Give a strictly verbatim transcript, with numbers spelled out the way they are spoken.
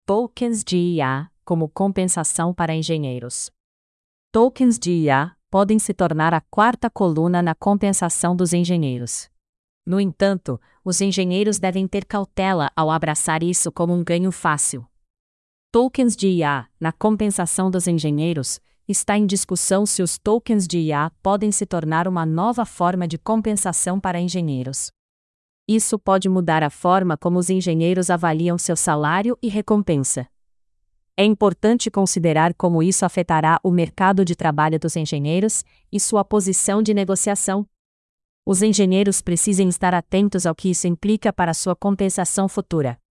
Tokens de I A como compensação para engenheiros. Tokens de I A podem se tornar a quarta coluna na compensação dos engenheiros. No entanto, os engenheiros devem ter cautela ao abraçar isso como um ganho fácil. Tokens de I A na compensação dos engenheiros. Está em discussão se os tokens de I A podem se tornar uma nova forma de compensação para engenheiros. Isso pode mudar a forma como os engenheiros avaliam seu salário e recompensa. É importante considerar como isso afetará o mercado de trabalho dos engenheiros e sua posição de negociação. Os engenheiros precisam estar atentos ao que isso implica para sua compensação futura.